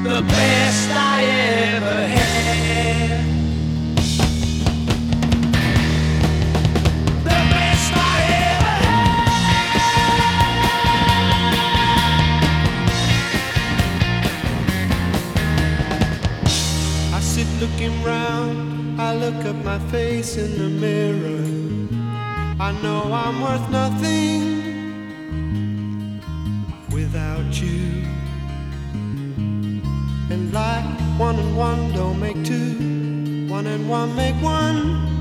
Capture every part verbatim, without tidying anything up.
the best I ever had. The best I ever had. I sit looking round, I look at my face in the mirror. I know I'm worth nothing without you. And like one and one don't make two, one and one make one.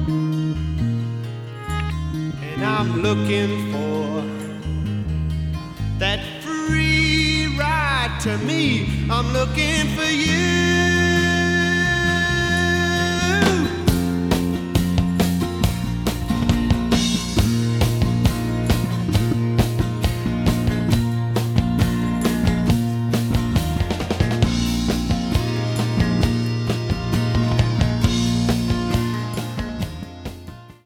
And I'm looking for that free ride to me. I'm looking for you.